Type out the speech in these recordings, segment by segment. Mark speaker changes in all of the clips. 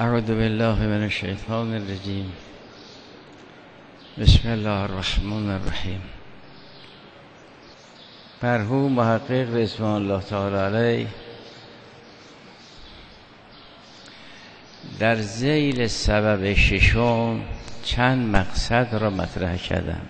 Speaker 1: اعوذ بالله من الشیطان الرجیم. بسم الله الرحمن الرحیم. مرحوم محقق رضوان الله تعالی علیه در ذیل سبب ششم چند مقصد را مطرح کردند.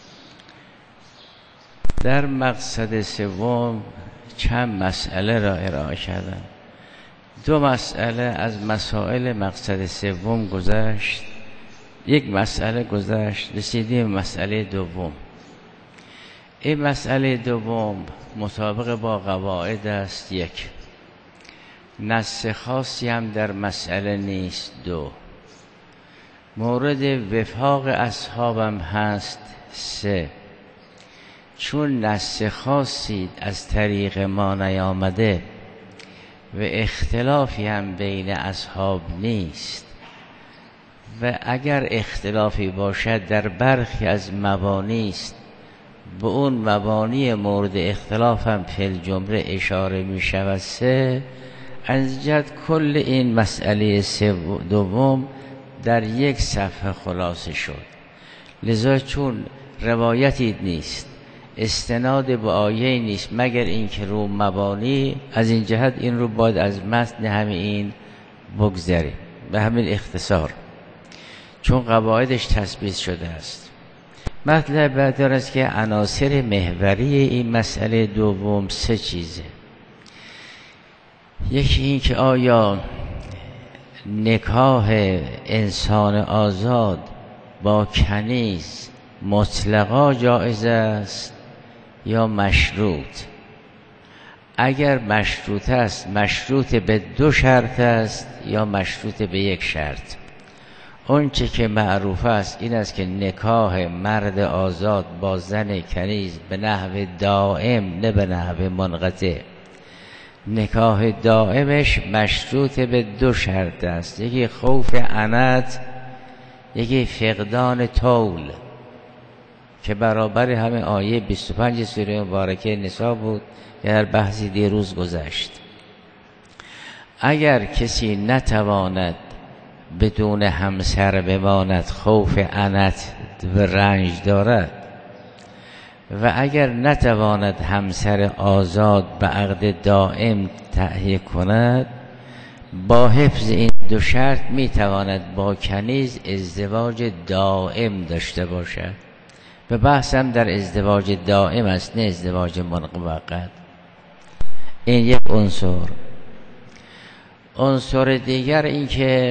Speaker 1: در مقصد سوم چند مسئله را ارائه کردند. دو مسئله از مسائل مقصد سوم گذشت، یک مسئله گذشت، رسیدیم مسئله دوم. این مسئله دوم مطابق با قواعد است. یک، نص خاصی هم در مسئله نیست. دو، مورد وفاق اصحابم هست. سه، چون نص خاصی از طریق ما نیامده و اختلافی هم بین اصحاب نیست و اگر اختلافی باشد در برخی از مبانی است، به اون مبانی مورد اختلاف هم فی الجمله اشاره می شود. سه، از جد کل این مسئله دوم در یک صفحه خلاصه شد. لذا چون روایتی نیست، استناد به آیه نیست مگر اینکه رو مبانی، از این جهت این رو باید از متن همین بگذاریم به همین اختصار، چون قواعدش تثبیت شده است. مطلب بعد است که عناصر محوری این مسئله دوم سه چیزه. یکی این که آیا نکاح انسان آزاد با کنیز مطلقا جایز است یا مشروط؟ اگر مشروط است، مشروط به دو شرط است یا مشروط به یک شرط؟ اون چه که معروف است این است که نکاح مرد آزاد با زن کنیز به نحو دائم نه به نحو منقطع، نکاح دائمش مشروط به دو شرط است. یکی خوف عنت، یکی فقدان طول، که برابر همه آیه 25 سوره مبارکه نساء بود که در بحثی دیروز گذشت. اگر کسی نتواند بدون همسر بماند، خوف عنت و رنج دارد، و اگر نتواند همسر آزاد به عقد دائم تهیه کند، با حفظ این دو شرط میتواند با کنیز ازدواج دائم داشته باشد. به بحثم در ازدواج دائم است، نه ازدواج موقت. این یک عنصر. عنصر دیگر این که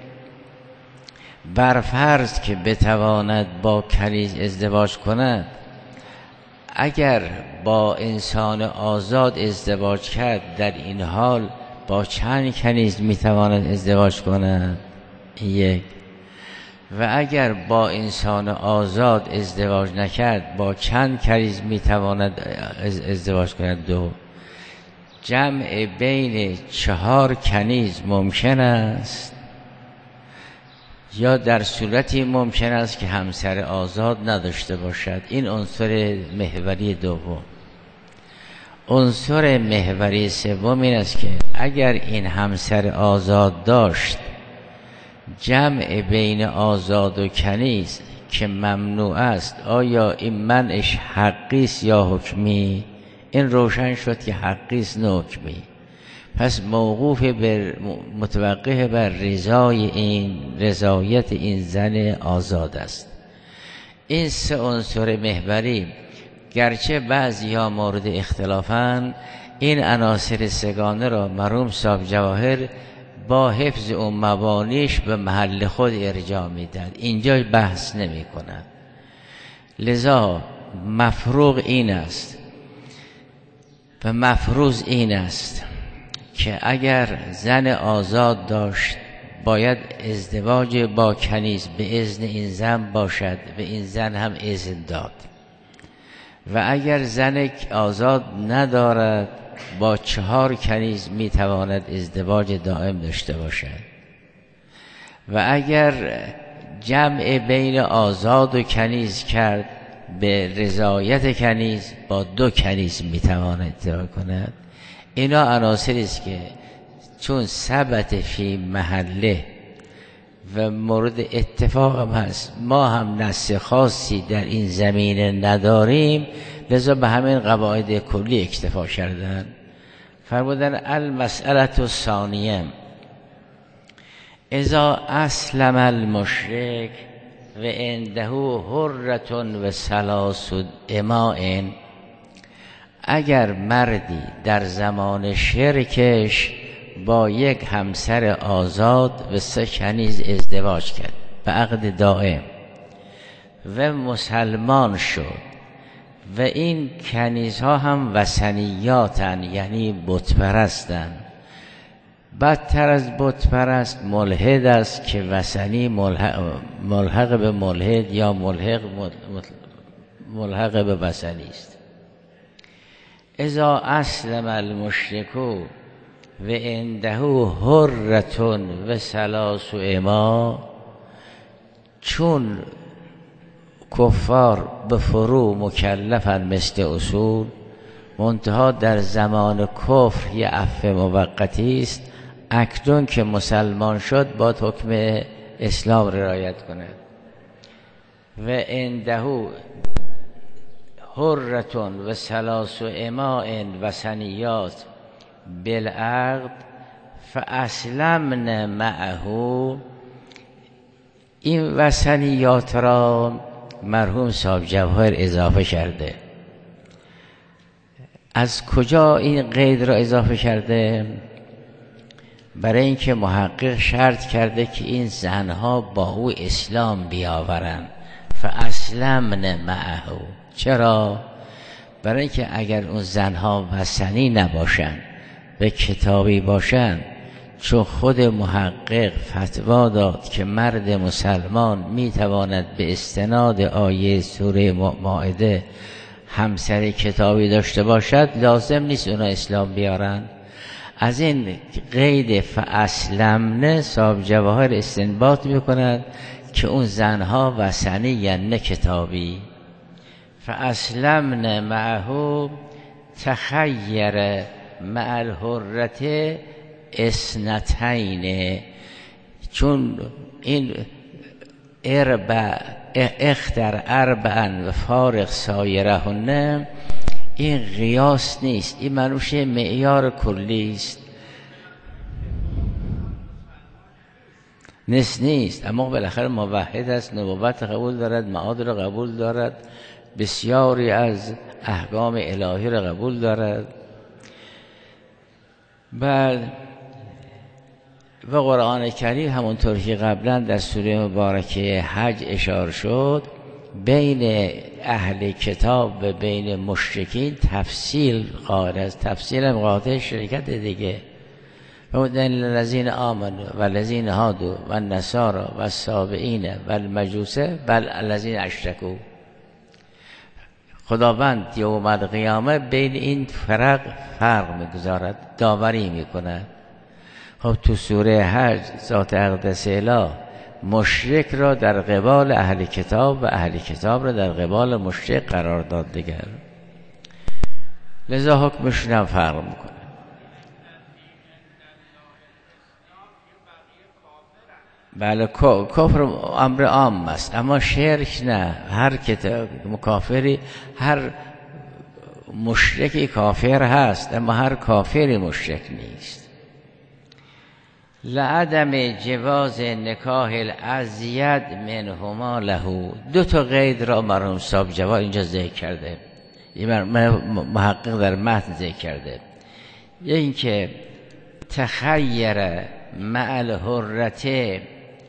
Speaker 1: برفرض که بتواند با کنیز ازدواج کند، اگر با انسان آزاد ازدواج کرد، در این حال با چند کنیز میتواند ازدواج کند؟ یک. و اگر با انسان آزاد ازدواج نکرد، با چند کنیز میتواند ازدواج کند؟ دو. جمع بین 4 کنیز ممکن است یا در صورتی ممکن است که همسر آزاد نداشته باشد. این عنصر محوری دوم. عنصر محوری سوم این است که اگر این همسر آزاد داشت، جمع بین آزاد و کنیز که ممنوع است، آیا این منعش حقی است یا حکمی؟ این روشن شد که حقی است نه حکمی. پس موقوف بر متوقف بر رضایت این زن آزاد است. این سه عنصر محوری گرچه بعضی ها مورد اختلافند، این عناصر سگانه را مرحوم صاحب جواهر با حفظ اون مبانیش به محل خود ارجاع میدن، اینجا بحث نمی کنن. لذا مفروغ این است و مفروض این است که اگر زن آزاد داشت، باید ازدواج با کنیز به اذن این زن باشد و این زن هم اذن داد. و اگر زن آزاد ندارد، با 4 کنیز میتواند ازدواج دائم داشته باشد. و اگر جمع بین آزاد و کنیز کرد، به رضایت کنیز با 2 کنیز میتواند ازدواج کند. اینا عناصری است که چون ثبت فی محله و مورد اتفاق هم هست. ما هم نص خاصی در این زمینه نداریم، لذا به همین قواعد کلی اکتفا کردن. فرمودن المسئله الثانیه اذا اسلم المشرک و عنده حرة و ثلاث اماء، اگر مردی در زمان شرکش با یک همسر آزاد و 3 کنیز ازدواج کرد به عقد دائم و مسلمان شد و این کنیزها هم وثنیاتن، یعنی بت پرستن، بدتر از بت پرست ملحد است که وثنی ملحق به ملحد یا ملحق به وثنی است. اذا اسلم المشرک و عنده حرة و 3 اماء، چون کفار به فرو مکلفن مثل اصول، منتها در زمان کفر یه عفو موقتی است، اکنون که مسلمان شد با حکم اسلام رعایت کنه. و عنده حرة و 3 اماء وثنیات بالعقد فاسلمن معه، این وثنیات را مرحوم صاحب جواهر اضافه کرده. از کجا این قید را اضافه کرده؟ برای اینکه محقق شرط کرده که این زنها با او اسلام بیاورن. فاسلمن معه، چرا؟ برای اینکه اگر اون زنها وثنی نباشن و کتابی باشن، چون خود محقق فتوا داد که مرد مسلمان میتواند به استناد آیه سوره مائده همسر کتابی داشته باشد، لازم نیست اونا اسلام بیارن. از این قید فاسلمن صاحب جواهر استنباط میکند که اون زنها وثنی یعنی نه کتابی. فاسلمن معه تخیر مع الحرة 2، چون این اختر 4 و فارق سایرهن، این قیاس نیست، این منوش معیار کلی است. نیست، اما بالاخره موحد است، نبوت قبول دارد، معاد را قبول دارد، بسیاری از احکام الهی را قبول دارد. بعد و قرآن کریم همونطور که قبلا در سوره مبارکه حج اشاره شد، بین اهل کتاب و بین مشرکین تفصیل قائل است. تفصیل هم قاطع شرکت دیگه. فمدن الذین آمنوا والذین هادوا والنصارى والصابئین والمجوس بل الذین اشرکوا. خداوند یوم القیامه بین این فرق میگذارد، داوری میکند. خب تو سوره حج ذات اقدس اله مشرک را در قبال اهل کتاب و اهل کتاب را در قبال مشرک قرار داد دیگر، لذا حکمشون هم فرق میکنه. بله کفر امر عام است، اما شرک نه. هر کتاب کافری، هر مشرکی کافر هست، اما هر کافری مشرک نیست. لعدم جواز نکاح الازید منهما له، 2 قید را مرحوم صاحب جواهر اینجا ذکر کرده، این محقق در متن ذکر کرده. این که تخیر مع الحرة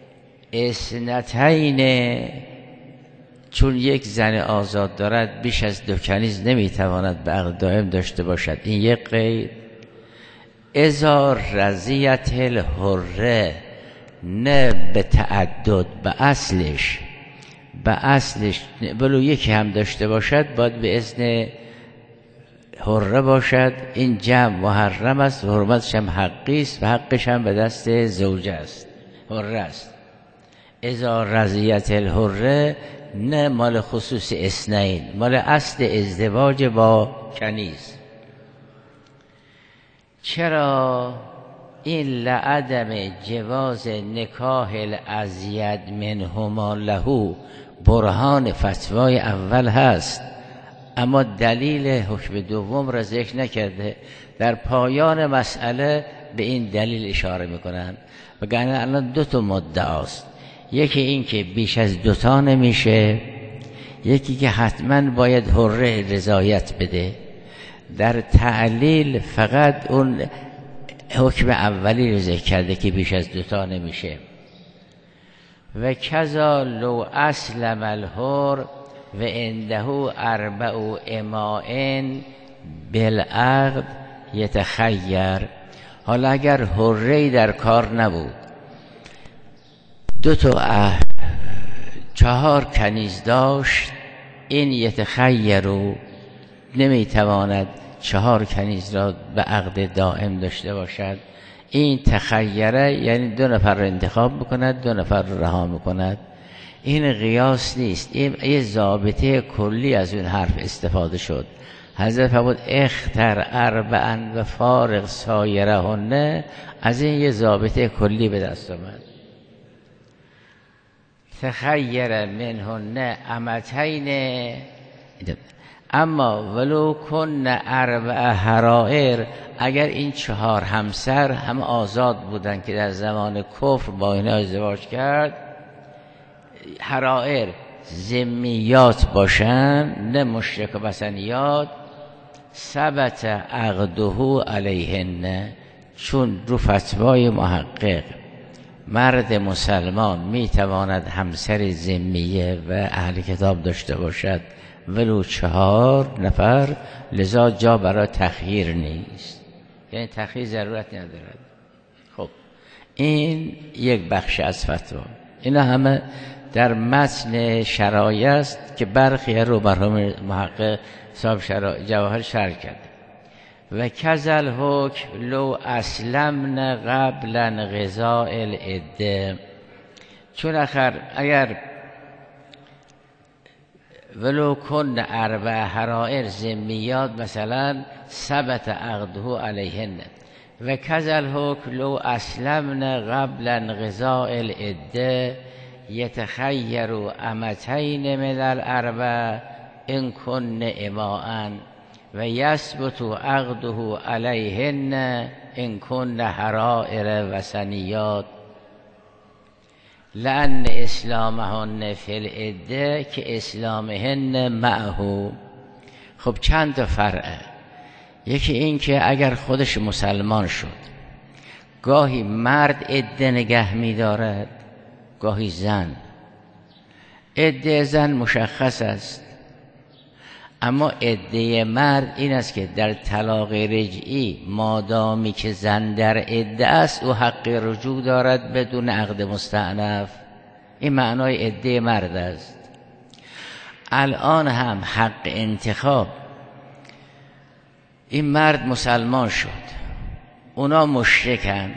Speaker 1: 2، چون یک زن آزاد دارد بیش از 2 کنیز نمیتواند به عقد دائم داشته باشد، این یک قید. اذا رضیت الحره، نه به تعدد، به اصلش ولو یکی هم داشته باشد باید به اذن حره باشد. این جمع محرم است و حرمتش هم حقی است و حقش هم به دست زوجه است، حره است. اذا رضیت الحره، نه مال خصوص 2، مال اصل ازدواج با کنیز. چرا این لعدم جواز نکاح الازید منهما له برهان فتوای اول هست، اما دلیل حکم دوم را ذکر نکرده. در پایان مسئله به این دلیل اشاره میکنن. وگرنه الان دو تا مدعاست، یکی این که بیش از دوتا نمیشه، یکی که حتما باید حره رضایت بده. در تعلیل فقط اون حکم اولی رو ذکر کرده که بیش از دوتا نمیشه. و کذا لو اسلم الحر و عنده اربع امائن بالعقد یتخیر. حالا اگر حره‌ای در کار نبود، 2 تا 4 کنیز داشت، این یتخیر رو نمیتواند 4 کنیز را به عقد دائم داشته باشد. این تخیره یعنی 2 نفر را انتخاب بکند، 2 نفر را رها میکند. این قیاس نیست، این یه ضابطه کلی از اون حرف استفاده شد. حضرت فرمود اختر اربعا و فارغ سایرهن، از این یه ضابطه کلی به دست آمد. تخیر منهن امتین، اما ولو کن 4 حرائر، اگر این 4 همسر هم آزاد بودن که در زمان کفر با اینا ازدواج کرد، حرائر ذمیات باشن نه مشرک و وثنیات، ثبت عقده علیهن، چون رو فتوای محقق مرد مسلمان میتواند همسر ذمیه و اهل کتاب داشته باشد ولو 4 نفر، لذا جا برای تخییر نیست، یعنی تخییر ضرورت ندارد. خب این یک بخش از فتوا. اینا همه در متن شرایع است که برخی رو مرحوم محقق صاحب جواهر شرح کرده. و کذل حکم لو اسلمن قبل انقضاء العده، چون اگر ولو کن 4 حرائر ذمیات مثلا ثبت عقده علیهن. و کذل حکم لو اسلمن قبل انقضاء العده یتخیر امتین من الاربع ان کن اماء و یثبت عقده علیهن ان کن حرائر وثنیات، لأن اسلامهن فی العده که اسلامهن معه. خب چند تا فرعه. یکی این که اگر خودش مسلمان شد، گاهی مرد عده نگه می‌دارد، گاهی زن. عده زن مشخص است، اما عده مرد این است که در طلاق رجعی مادامی که زن در عده است او حق رجوع دارد بدون عقد مستأنف. این معنای عده مرد است. الان هم حق انتخاب، این مرد مسلمان شد، اونا مشرکن،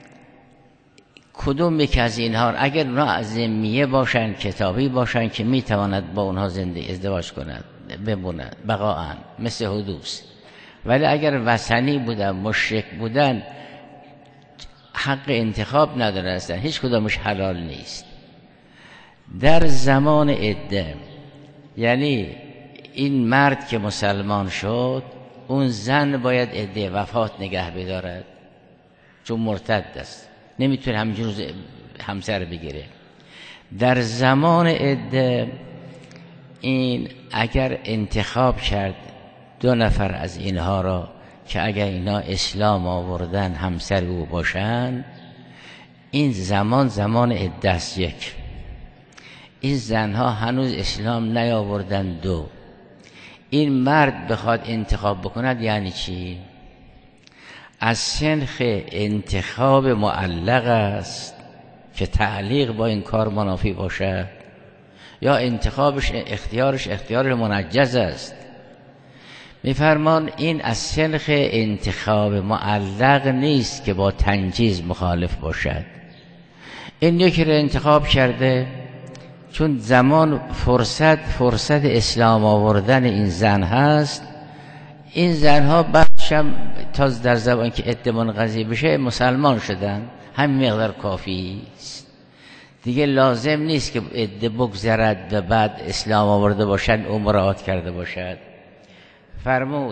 Speaker 1: کدوم یک از اینها اگر اونا از ذمیه باشن، کتابی باشن که میتواند با اونها ازدواج کند بمونن بقاءً مثل حدوث، ولی اگر وثنی بودن مشرک بودن حق انتخاب ندارن، اصلا هیچ کدامش حلال نیست. در زمان عده یعنی این مرد که مسلمان شد، اون زن باید عده وفات نگه بدارد چون مرتد است، نمیتونه همینجور همسر بگیره. در زمان عده این اگر انتخاب کرد 2 نفر از اینها را که اگر اینا اسلام آوردن همسر او باشن، این زمان عده است. یک، این زنها هنوز اسلام نیاوردن. 2، این مرد بخواد انتخاب بکند یعنی چی؟ از سنخ انتخاب معلق است که تعلیق با این کار منافی باشد، یا انتخابش اختیار منجز است. میفرمان این از سنخ انتخاب معلق نیست که با تنجیز مخالف باشد. این یکی رو انتخاب کرده چون زمان فرصت اسلام آوردن این زن هست، این زنها بعد بعدش هم تا در زبان که عده منقضی بشه مسلمان شدن، همین مقدار کافی است دیگه. لازم نیست که عده بگذرد و بعد اسلام آورده باشد او مراعات کرده باشد. فرمود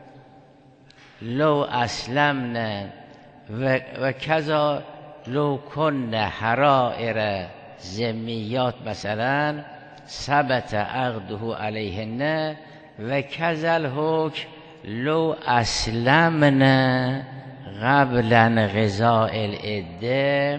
Speaker 1: لو اسلمنا و کذا لو کن حرائر ذمیات مثلا ثبت عقده علیهن و کذا الحکم لو اسلمنا قبل انقضاء العده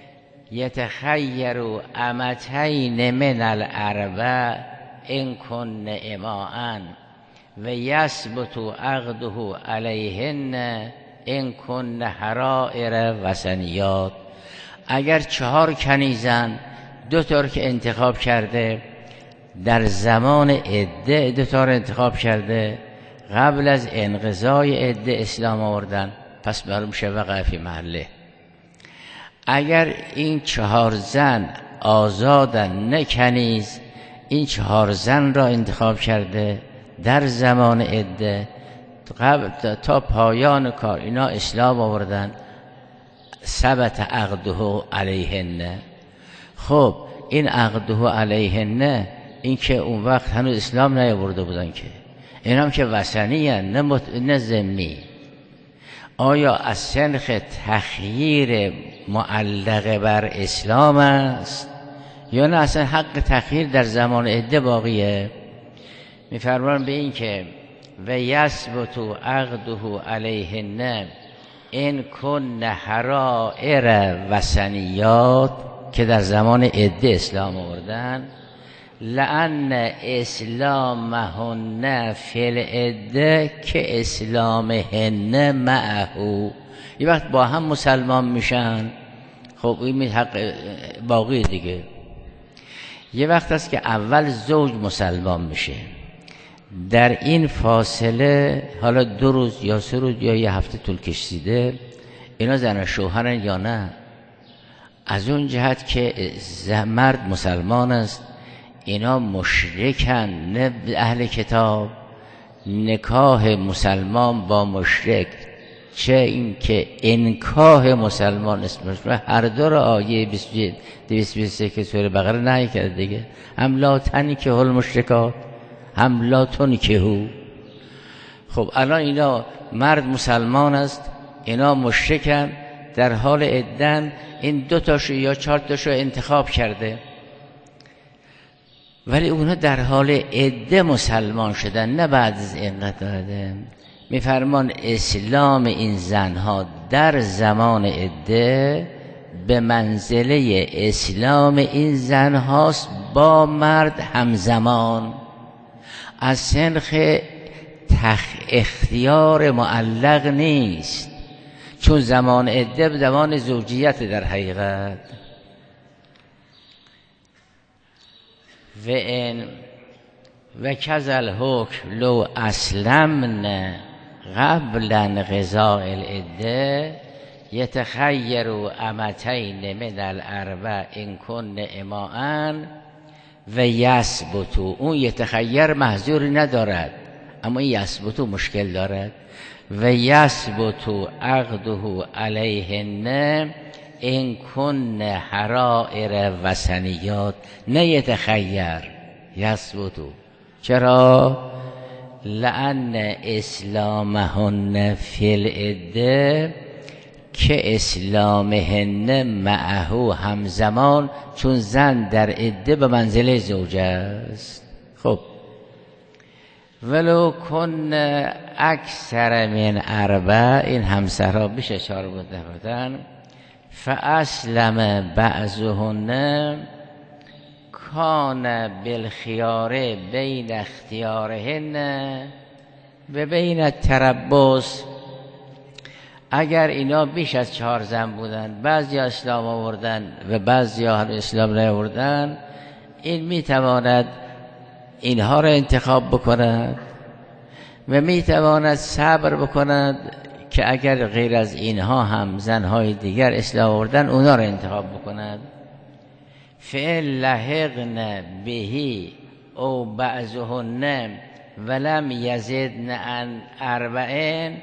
Speaker 1: یتخیر امتین من الاربع ان کن اماء و یثبت عقده علیهن ان کن حرائر وثنیات. اگر 4 کنیزن 2 تا که انتخاب کرده در زمان عده، 2 تا رو انتخاب کرده قبل از انقضای عده اسلام آوردن، پس معلوم شه وقع فی محله. اگر این 4 زن آزادن نه کنیز، این 4 زن را انتخاب کرده در زمان عده قبل تا پایان کار اینا اسلام آوردن، ثبت عقده علیهن. خب این عقده علیهن این که اون وقت هنوز اسلام نیاورده بودن که، این هم که وثنی هن نه ذمی. آیا از سنخ تخییر معلق بر اسلام است یا نه اصلا حق تخییر در زمان عده باقیه؟ میفرمان به این که و یثبت عقده علیهن ان کن حرائر وثنیات که در زمان عده اسلام آوردن، لأن اسلامهن فی العده که اسلامهن معه. یه وقت با هم مسلمان میشن، خب این حق باقی دیگه. یه وقت است که اول زوج مسلمان میشه، در این فاصله حالا 2 روز یا 3 روز یا 1 هفته طول کشیده، اینا زن و شوهرن یا نه؟ از اون جهت که مرد مسلمان است، اینا مشرکن نه اهل کتاب. نکاح مسلمان با مشرک، چه این که انکاح مسلمان اسمش، هر دو را آیه 223 سوره بقره نهی کرده دیگه، هم لا تنکحوا المشرکات هم لا تنکحوا. خب الان اینا مرد مسلمان است، اینا مشرکن، در حال عدن این 2 تاشو یا 4 تاشو انتخاب کرده، ولی اونا در حال عده مسلمان شدن نه بعد از انقضا. میفرمان اسلام این زنها در زمان عده به منزله اسلام این زنهاست با مرد همزمان، از سنخ اختیار معلق نیست، چون زمان عده به زمان زوجیت در حقیقت. و کذا الحکم لو اسلمن قبل انقضاء العده یتخیر امتین من الاربع ان کن اماء و یثبت. اون یتخیر محظوری ندارد، اما این یثبت مشکل دارد. و یثبت عقده علیهن ان کن حرائر وثنیات، نه یتخیر، یثبت. چرا؟ لأن اسلامهن فی العده که اسلامهن معه همزمان، چون زن در عده به منزله زوجه است. خب ولو کن اکثر من اربع، این همسرها بیش از 4 بودن، فاسلم بعضهن کان بالخیار بین اختیارهن و بین التربص. اگر اینا بیش از 4 زن بودن، بعضی اسلام آوردن و بعضی اسلام نیاوردن، این میتواند اینها را انتخاب بکند و میتواند صبر بکند که اگر غیر از اینها هم زنهای دیگر اسلام آوردن اونا را انتخاب بکند. فعل لحقن بهی او بعضهن ولم یزدن عن 4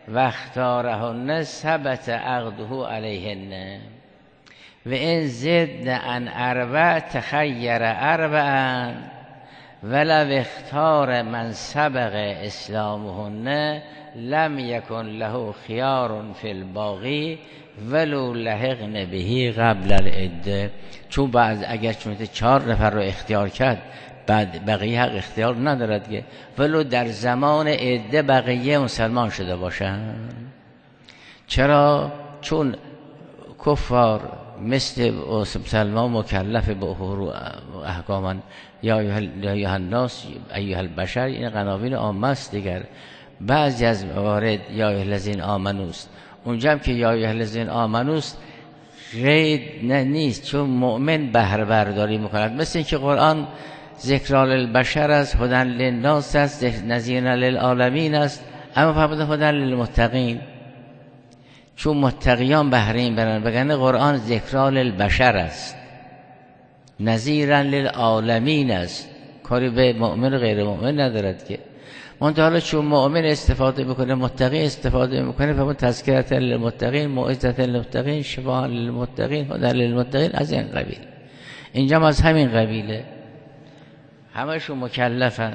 Speaker 1: و اختارهن ثبت عقده علیهن و این زدن عن اربع تخیر اربعا ولو اختار من سبق اسلامهن لم یکن له خیار فی الباقی ولو لحقن بهی قبل العده. چون بعد اگر چون 4 نفر رو اختیار کرد بعد بقیه حق اختیار ندارد که ولو در زمان عده بقیه مسلمان شده باشند. چرا؟ چون کفار مثل مسلمان مکلف به احکامان یا ایها الناس ایها البشر، این قناوین عامه است دیگر. بعضی از موارد یا ایها الذین آمنوست، اونجا هم که یا ایها الذین آمنوست قید نیست، چون مؤمن بهره برداری میکند. مثل اینکه قرآن ذکر للبشر است، هدی للناس است، نذیر للعالمین است، اما فرموده هدی للمتقین، چون متقیان بهره این برن. بگن قرآن ذکر للبشر است، نذیر للعالمین است، کاری به مؤمن و غیر مؤمن ندارد که. منتها حالا چون مؤمن استفاده میکنه، متقی استفاده میکنه، فهمون تذکرة للمتقین، موعظة للمتقین، شفاء للمتقین، هدی للمتقین، از این قبیل. اینجا از همین قبیله، همشون مکلفن.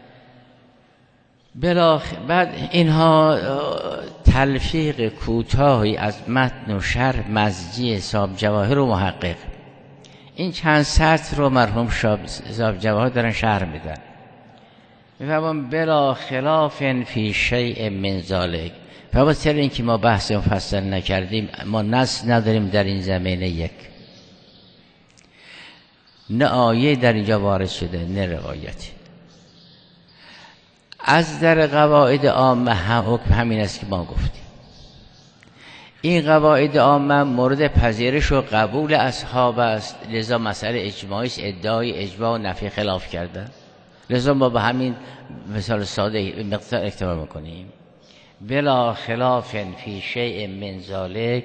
Speaker 1: بعد اینها تلفیق کوتاهی از متن و شرح مزجی صاحب جواهر و محقق، این چند سطر رو مرحوم صاحب جواهر دارن شرح میدن. میفهمم بلا خلاف فی شیء من ذلک. فهمم سر این که ما بحث مفصل نکردیم، ما نص نداریم در این زمینه، یک نه آیه در اینجا وارد شده نه روایتی. از در قواعد عامه حکم همین است که ما گفتیم. این قواعد عامه مورد پذیرش و قبول اصحاب است، لذا مسئله اجماعی است، ادعای اجماع و نفی خلاف کردن. لذا ما به همین مثال ساده مقدار اکتفا میکنیم. بلا خلاف فی شیء من ذلک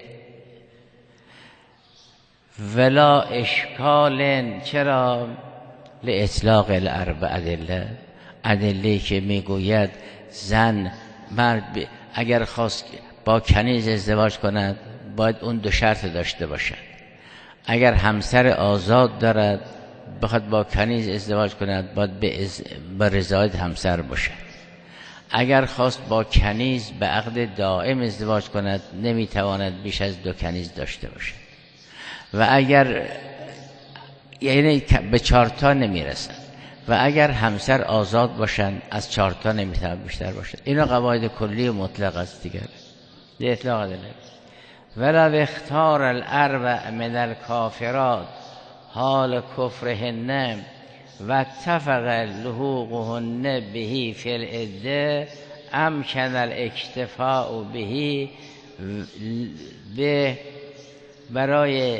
Speaker 1: ولا اشکال. چرا؟ لاطلاق الاربع ادله، ادله که میگوید زن مرد اگر خواست با کنیز ازدواج کند باید اون 2 شرط داشته باشد. اگر همسر آزاد دارد بخواد با کنیز ازدواج کند باید به رضایت همسر باشد. اگر خواست با کنیز به عقد دائم ازدواج کند نمیتواند بیش از 2 کنیز داشته باشد. و اگر یعنی به 4 تا نمیرسد. و اگر همسر آزاد باشند از 4 تا نمیتواند بیشتر باشد. اینا قواعد کلی و مطلق است دیگر. ده اطلاق داره. ولو اختار الاربع من الکافرات حال کفرهن و اتفق لحوقهن بهی فی العده امکن الاکتفاء بهی به برای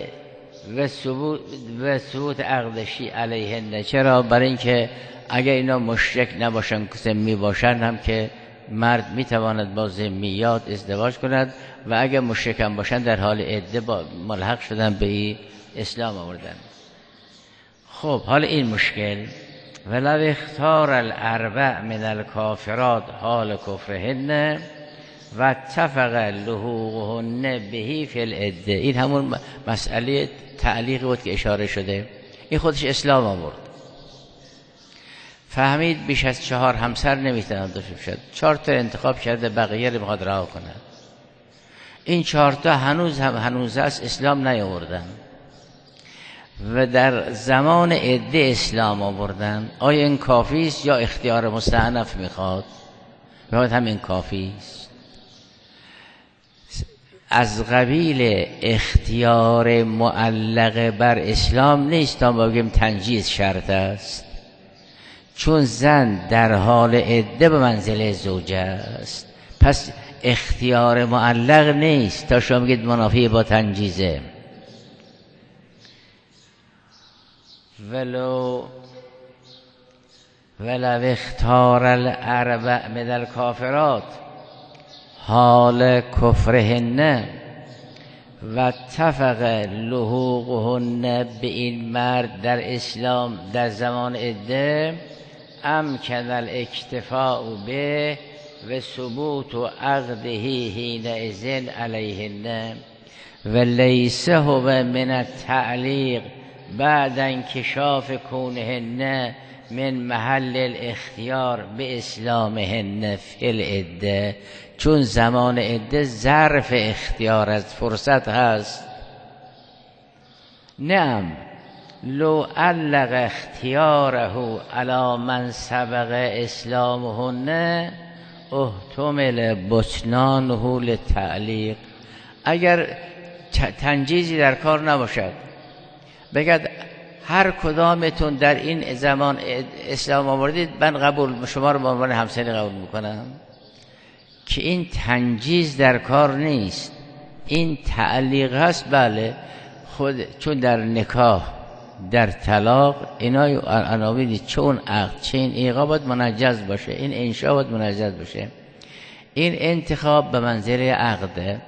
Speaker 1: و ثبوت عقدشی علیهن. چرا؟ برای اینکه اگر اینا مشرک نباشن ذمی باشن هم که مرد میتواند با ذمیات ازدواج کند و اگر مشرک هم باشن در حال عده با ملحق شدن به اسلام آوردن. خب حالا این مشکل ولو اختار الاربع من الکافرات حال کفرهن و اتفق لحوقهن بهی فی العده، این همون مسئله تعلیق بود که اشاره شده. این خودش اسلام آورد، فهمید بیش از 4 همسر نمیتونن داشته باشد، 4 تا انتخاب کرده، بقیه رو میخواد رها کند. این 4 تا هنوز است، اسلام نیاوردن و در زمان عده اسلام آوردن. آیا این کافی است یا اختیار مستأنف میخواد؟ باید همین کافی است. از قبیل اختیار معلق بر اسلام نیست تا ما بگیم تنجیز شرط است، چون زن در حال عده به منزله زوجه است، پس اختیار معلق نیست تا شما بگید منافی با تنجیزه. ولو اختار الاربع من الکافرات حال کفرهن و اتفق لحوقهن به این مرد در اسلام در زمان عده امکن الاکتفاء به و ثبوت عقده حینئذ علیهن و لیس هو من التعلیق بعد انکشاف کونهن من محل الاختیار به اسلامهن فی العده، چون زمان عده ظرف اختیار از فرصت هست. نعم لو علق اختیاره علی من سبق اسلامهن احتمل بطلانه للتعلیق. اگر تنجیزی در کار نباشد، بگد هر کدامتون در این زمان اسلام آوردید من قبول شما رو به عنوان همسری قبول میکنم، که این تنجیز در کار نیست، این تعلیق هست. بله خود چون در نکاح در طلاق اینا عناوینی، چون عقد چه این ایقا باید منجز باشه، این انشاء باید منجز باشه، این انتخاب به منزله عقده،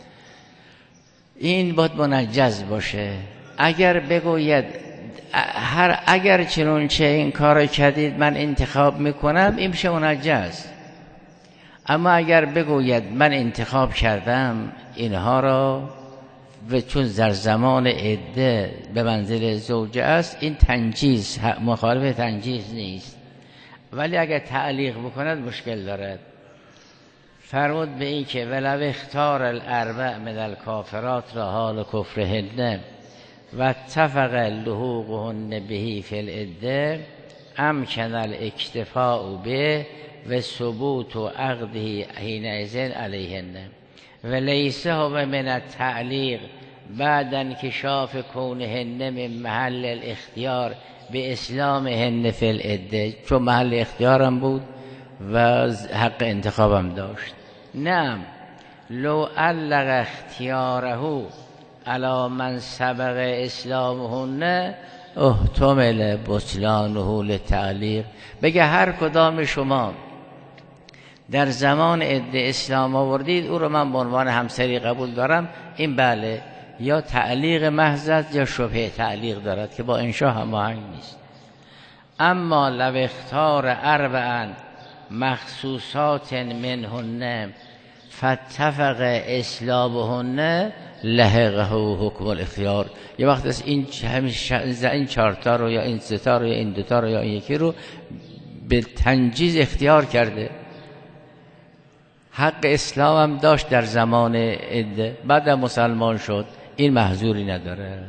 Speaker 1: این باید منجز باشه. اگر بگوید اگر چنانچه این کار کردید من انتخاب میکنم، این میشه منجز. اما اگر بگوید من انتخاب کردم اینها را و چون در زمان عده به منزل زوجه است، این تنجیز، مخالف تنجیز نیست. ولی اگر تعلیق بکند مشکل دارد. فرمود به این که ولو اختار الاربع من الکافرات را حال کفرهن و اتفق لحوقهن بهی فی العده امکن الاکتفاء به و ثبوت عقده حینئذ علیهن و لیس هو من التعلیق بعد انکشاف کونهن من محل الاختیار به اسلامهن فی العده، چون محل اختیارم بود و حق انتخابم داشت. نعم لو علق اختیاره علی من سبق اسلامهن احتمل بطلانه للتعلیق. بگه هر کدام شما در زمان عده اسلام آوردید او رو من به عنوان همسری قبول دارم، این بله یا تعلیق محض یا شبهه تعلیق دارد که با انشاء هماهنگ نیست. اما لو اختار اربعا مخصوصات منهن فاتفق اسلامهن لحقه حکم الاختیار. یه وقت از این چارتا رو یا این ستا رو یا این دوتا رو یا این یکی رو به تنجیز اختیار کرده، حق اسلام هم داشت در زمان عده، بعد مسلمان شد، این محظوری نداره.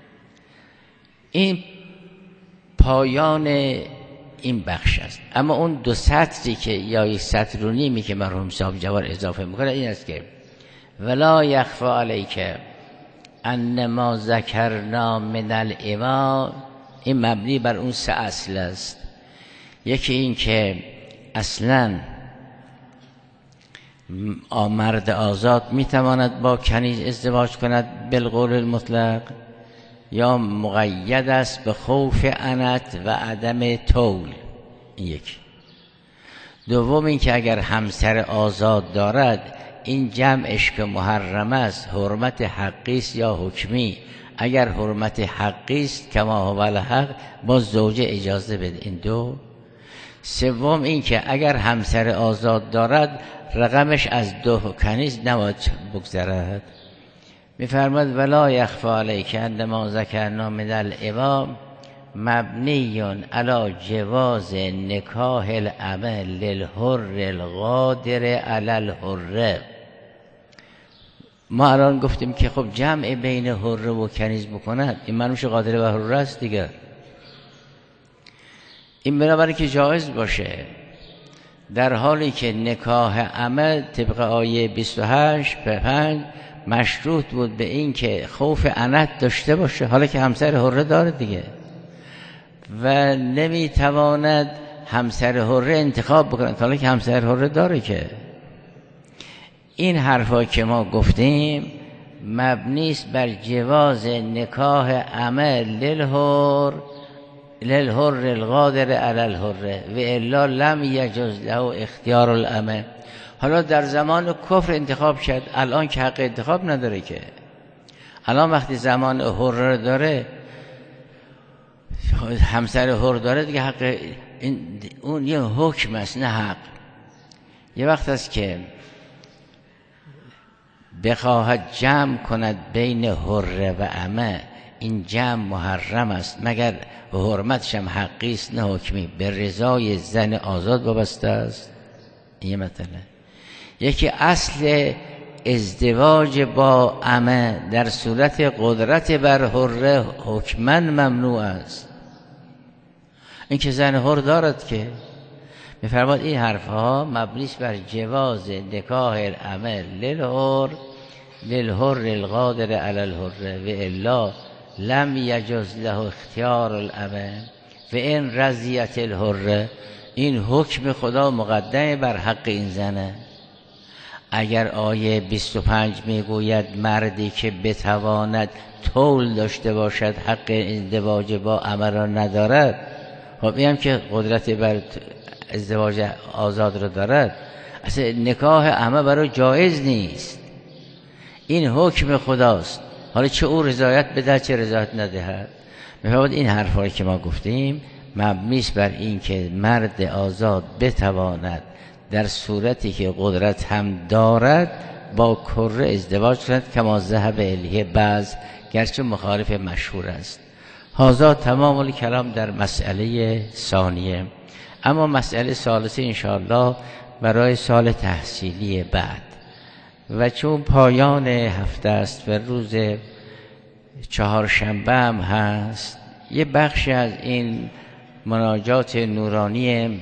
Speaker 1: این پایان این بخش است. اما اون دو سطری که یا یک سطر و نیمی که مرحوم صاحب جوار اضافه میکنه این است که ولا یخفی علیک ان ما ذکرنا من الامام، این مبنی بر اون سه اصل است. یکی این که اصلا مرد آزاد میتواند با کنیز ازدواج کند بالقول المطلق، یا مقید است به خوف عنت و عدم طول. این یکی. دوم این که اگر همسر آزاد دارد، این جمعش که محرم است حرمت حقی است یا حکمی. اگر حرمت حقی است کما هو الحق، باز زوجه اجازه بده. این دو. سوم این که اگر همسر آزاد دارد، رقمش از 2 کنیز نباید بگذرد. می‌فرماید ولا یخفی علیک ان ما ذکرنا من الامام مبنی علی جواز نکاح العمل للحر القادر علی الحر. ما الان گفتیم که خب جمع بین حر و کنیز بکند، این منوش قادر و حر است دیگه. این بنابراین که جایز باشه، در حالی که نکاح عمل طبق آیه 28 به 5 مشروط بود به این که خوف عنت داشته باشه، حالا که همسر حره داره دیگه و نمیتواند همسر حره انتخاب بکنه، حالا که همسر حره داره. که این حرفا که ما گفتیم مبنیست بر جواز نکاح عمل للحر القادر علی الحر و الا لم یجوز له اختیار العمل. حالا در زمان کفر انتخاب کرد، الان که حق انتخاب نداره. که الان وقتی زمان حر داره، همسر حر داره دیگه، حق اون یه حکم است نه حق. یه وقت است که بخواهد جمع کند بین حره و امه، این جمع محرم است مگر حرمتش هم حقی است نه حکمی، به رضای زن آزاد وابسته است. این مطلب. یکی اصل ازدواج با امه در صورت قدرت بر حره حکما ممنوع است. این که زن حر دارد که می‌فرماد این حرفها مبنی است بر جواز نکاح الامه للحر القادر علی الحره و الا لم یجوز له اختیار الامه و این رضیت الحره. این حکم خدا مقدم بر حق این زنه. اگر آیه 25 میگوید مردی که بتواند طول داشته باشد حق ازدواج با امه را ندارد، خب این هم که قدرت بر ازدواج آزاد را دارد، اصلا نکاح امه برای جایز نیست. این حکم خداست، حالا چه او رضایت بده چه رضایت ندهد. می‌فرماید این حرفایی که ما گفتیم مبنی است بر این که مرد آزاد بتواند در صورتی که قدرت هم دارد با کره ازدواج کند کما ذهب الیه بعض، گرچه مخالف مشهور است. هذا تمام الکلام در مسئله ثانیه. اما مسئله ثالثه انشاءالله برای سال تحصیلی بعد و چون پایان هفته است و روز چهارشنبه هم هست، یه بخشی از این مناجات نورانی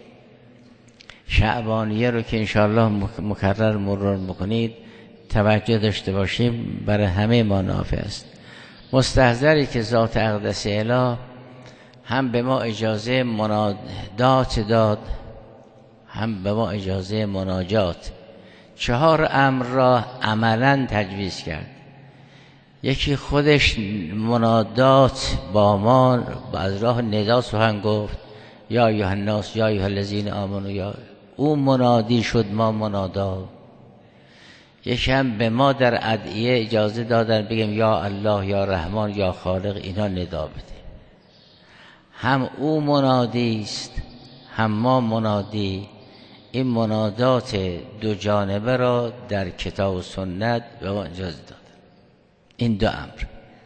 Speaker 1: شعبانیه رو که انشاءالله مکرر مرور بکنید توجه داشته باشیم، برای همه ما نافع است. مستحضری که ذات اقدس اله هم به ما اجازه منادات داد هم به ما اجازه مناجات. 4 امر را عملا تجویز کرد. یکی خودش منادات با ما از راه ندا سخن گفت، یا ایها الناس یا ایها الذین آمنوا، یا او منادی شد ما منادا. یکی هم به ما در ادعیه اجازه دادن بگیم یا الله یا رحمان یا خالق، اینا ندا بده. هم او منادی است هم ما منادی. این منادات دو جانبه را در کتاب و سنت به ما اجازه دادن. این 2 امر،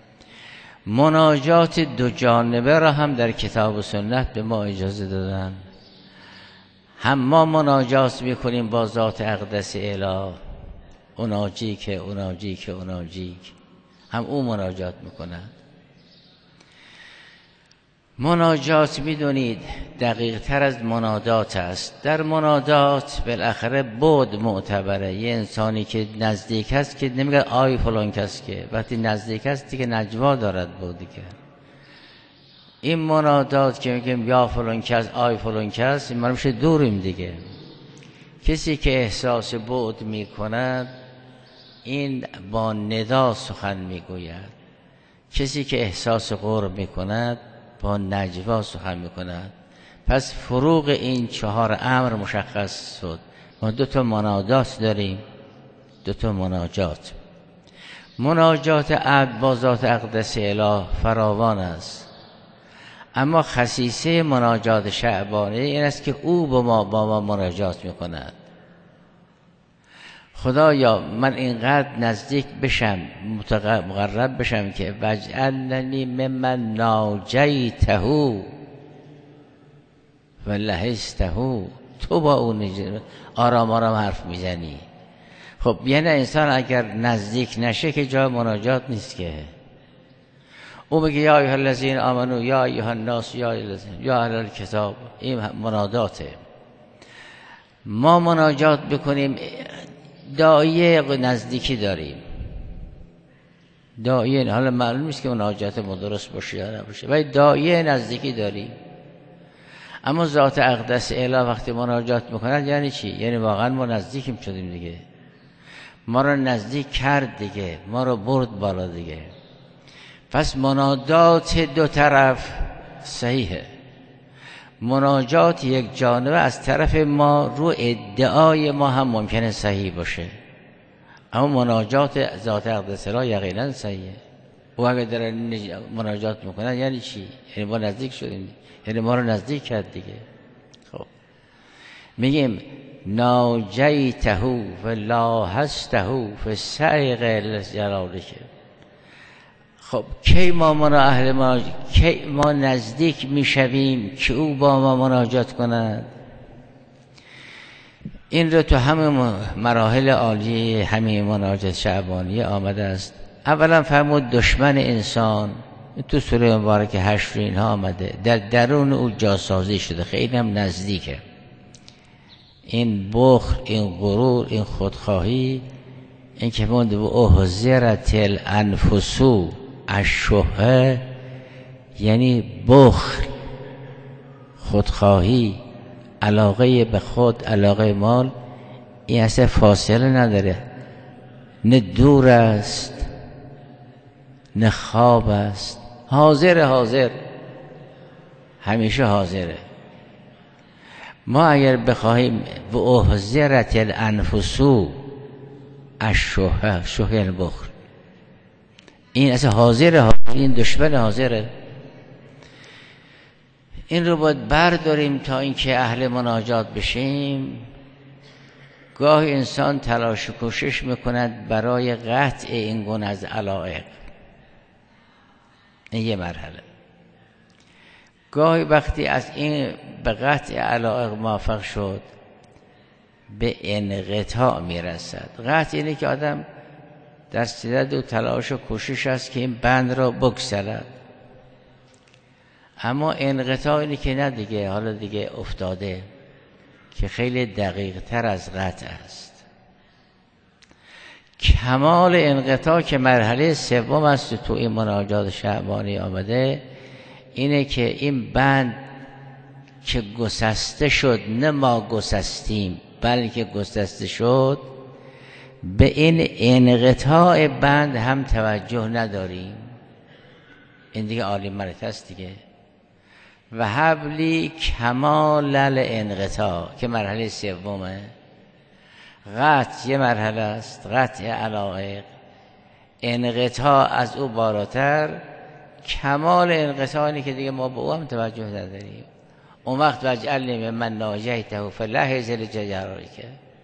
Speaker 1: مناجات دو جانبه را هم در کتاب و سنت به ما اجازه دادن. هم ما مناجات میکنیم با ذات اقدس اله، اوناجیک، هم او مناجات میکنن. مناجات میدونید دقیق تر از منادات است. در منادات بالاخره بود معتبره. یه انسانی که نزدیک است که نمیگه آی فلان کس، که وقتی نزدیک است که نجوا دارد بودی که. این منادات که میگیم یا فلان کس آی فلان کس، این میشه دوریم دیگه. کسی که احساس بود میکند این با ندا سخن میگوید. کسی که احساس قرب میکند با نجوا سخن میکند. پس فروق این 4 امر مشخص شد. ما 2 منادات داریم، 2 مناجات. مناجات عبد با ذات اقدس اله فراوان است، اما خصیصه مناجات شعبانه این است که او با ما مناجات میکند. خدایا من اینقدر نزدیک بشم، مقرب بشم که وجعلنی ممن ناجیته و لحسته، تو با اون آرام آرام حرف میزنی. خب یعنی انسان اگر نزدیک نشه که جای مناجات نیست که. او بگه یا ایها الذین آمنوا یا ایها الناس یا اهل الکتاب، این مناداته. ما مناجات بکنیم داعیه نزدیکی داریم. داعیه حالا معلوم نیست که مناجات درست باشه یا نباشه، ولی داعیه نزدیکی داریم. اما ذات اقدس اله وقتی مناجات میکند یعنی چی؟ یعنی واقعا ما نزدیکیم شدیم دیگه، ما رو نزدیک کرد دیگه، ما رو برد بالا دیگه. پس منادات 2 طرف صحیحه. مناجات یک جانبه از طرف ما رو ادعای ما هم ممکنه صحیح باشه، اما مناجات ذات اقدس اله یقینا صحیحه. او اگر داره مناجات میکنن یعنی چی؟ یعنی ما نزدیک شدیم، یعنی ما رو نزدیک کرد دیگه. خب میگیم ناجیته و لاحظته فی سعیق جلالک. خب کی ما اهل مناجات، کی ما نزدیک میشویم که او با ما مناجات کند؟ این رو تو همه مراحل عالی همه مناجات شعبانی آمده است. اولا فرمود دشمن انسان، تو سوره مبارک حشر اینها آمده، در درون او جاسازی شده، خیلی هم نزدیکه. این بخل، این غرور، این خودخواهی، این که موند و احضرت الانفس الشح، یعنی بخل، خودخواهی، علاقه به خود، علاقه مال، این اصلا فاصله نداره، نه دور است نه خواب است، حاضر همیشه حاضره. ما اگر بخواهیم به احضرت الانفس الشح، شح یعنی بخل، این اصلا حاضره، این دشمن حاضره. این رو باید برداریم تا اینکه اهل مناجات بشیم. گاهی انسان تلاش و کوشش میکند برای قطع این گونه از علایق، این یه مرحله. گاهی وقتی از این به قطع علایق موفق شد، به انقطاع میرسد. قطع اینه که آدم در صدد و تلاش و کوشش است که این بند را بگسلد، اما انقطاع اینه که نه دیگه، حالا دیگه افتاده، که خیلی دقیق تر از قطع است. کمال انقطاع که مرحله سوم است تو این مناجات شعبانی آمده، اینه که این بند که گسسته شد، نه ما گسستیم بلکه گسسته شد، به این انقطاع بند هم توجه نداریم. این دیگه عالی مرتبه است دیگه. و حبلی کمال الانقطاع که مرحله سومه. قطع یه مرحله است، قطع علایق، انقطاع از او بالاتر، کمال انقطاع اینه که دیگه ما به او هم توجه نداریم. اون وقت وجعلنی من ناجیته فلحظ لجلالک،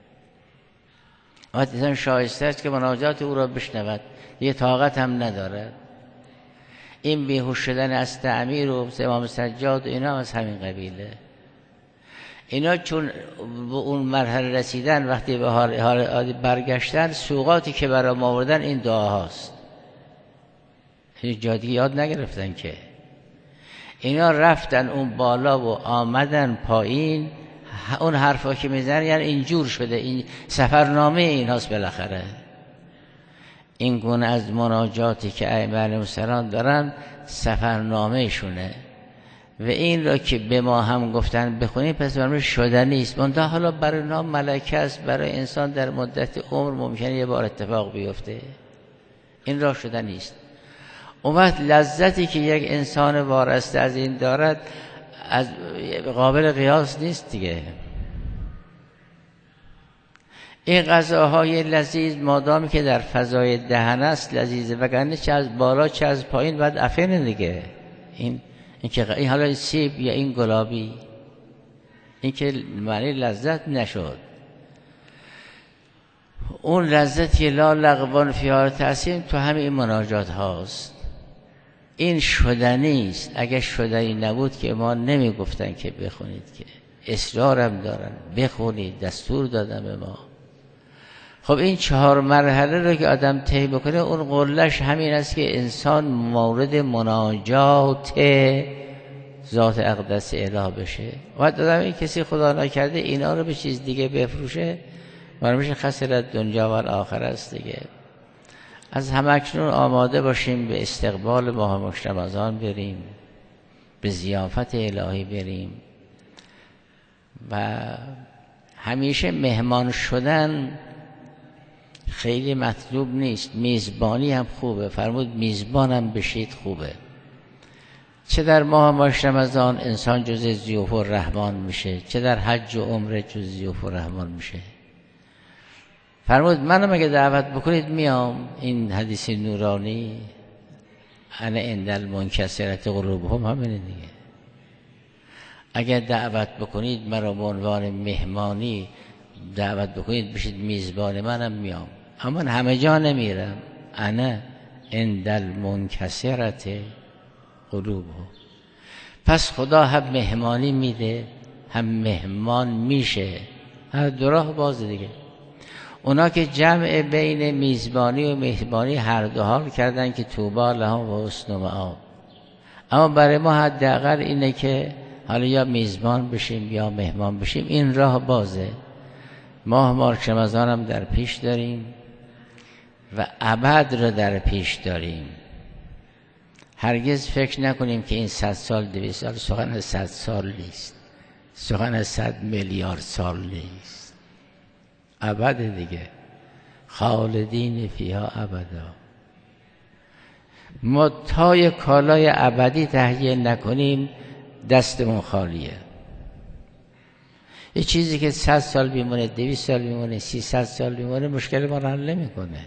Speaker 1: وقتی انسان شایسته است که مناجات او را بشنود، یه طاقت هم نداره. این بیهوش شدن از تعمیر و امام سجاد و اینا از همین قبیله. اینا چون به اون مرحله رسیدن، وقتی به حال برگشتن، سوغاتی که برای ما آوردن این دعاهاست، هیچ جا دیگه یاد نگرفتن که. اینا رفتن اون بالا و آمدن پایین، اون حرفا که میزنن یعنی اینجور شده، این سفرنامه ایناست بالاخره. این گونه از مناجاتی که ائمه علیهم السلام دارن سفرنامه شونه، و این را که به ما هم گفتن بخونید پس برای شدنی است. منتها حالا برای نام ملکه است، برای انسان در مدت عمر ممکنه یه بار اتفاق بیفته، این را شدنی است. اون وقت لذتی که یک انسان وارسته از این دارد از قابل قیاس نیست دیگه. این غذاهای لذیذ مادامی که در فضای دهن است لذیذه، وگرنه چه از بالا چه از پایین باید افینه دیگه. این که این حالا سیب یا این گلابی، این که معنی لذت نشد. اون لذتی لا لغوان فیها تأثیم تو همین مناجات هاست. این شدنی است. اگه شدنی نبود که ما نمی گفتن که بخونید، که اصرارم دارن بخونید، دستور دادن به ما. خب این 4 مرحله رو که آدم طی بکنه، اون قلهش همین است که انسان مورد مناجات ذات اقدس اله بشه. وقت آدم این کسی خدا نکرده اینا رو به چیز دیگه بفروشه، میشه خسرت دنیا و آخر است دیگه. از همکنون آماده باشیم به استقبال ماه مشت رمضان بریم، به ضیافت الهی بریم، و همیشه مهمان شدن خیلی مطلوب نیست، میزبانی هم خوبه. فرمود میزبانم بشید خوبه. چه در ماه مشت رمضان انسان جز ضیوف الرحمن میشه، چه در حج و عمره جز ضیوف الرحمن میشه. فرمود منو مگه دعوت بکنید میام. این حدیث نورانی انا عند المنکسرة قلوبهم همینه دیگه. اگر دعوت بکنید مرا به عنوان مهمانی دعوت بکنید بشید میزبان منم میام، اما من همه جا نمیرم. انا عند المنکسرت قلوبهم. پس خدا هم مهمانی میده هم مهمان میشه، هر دو راه باز دیگه. اونا که جمع بین میزبانی و مهمانی هر دو حال کردن که طوبی لهم و حسن مآب. اما برای ما حداقل اینه که حالا یا میزبان بشیم یا مهمان بشیم، این راه بازه. ماه مارچ رمضان هم در پیش داریم و ابد رو در پیش داریم. هرگز فکر نکنیم که این 100 سال 200 سال سخن 100 سال نیست، سخن 100 میلیارد سال نیست، ابد دیگه، خالدین فیها ابدا. ما تا کالای ابدی تهیه نکنیم دستمون خالیه. یه چیزی که 100 سال بیمونه، 200 سال بیمونه، 300 سال بیمونه، مشکل ما رو حل نمیکنه.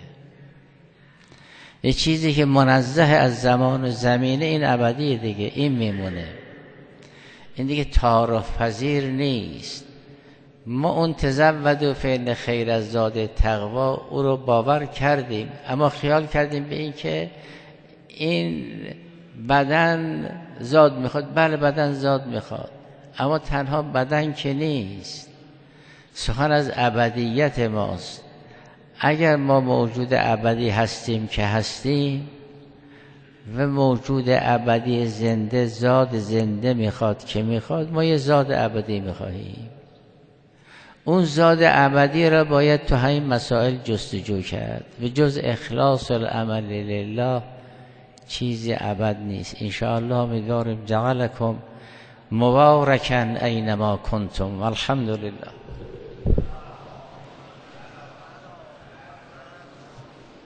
Speaker 1: یه چیزی که منزه از زمان و زمینه، این ابدیه دیگه، این میمونه، این دیگه تعارف پذیر نیست. ما اون تزود و فعل خیر از زاد تقوا او رو باور کردیم، اما خیال کردیم به این که این بدن زاد میخواد. بله بدن زاد میخواد، اما تنها بدن که نیست، سخن از ابدیت ماست. اگر ما موجود ابدی هستیم که هستیم و موجود ابدی زنده، زاد زنده میخواد که میخواد، ما یه زاد ابدی میخواهیم. اون زاد ابدی را باید تو همین مسائل جستجو کرد و جز اخلاص العمل لله چیزی ابد نیست. انشاءالله می‌داریم جعلکم مبارکا اینما کنتم والحمد لله.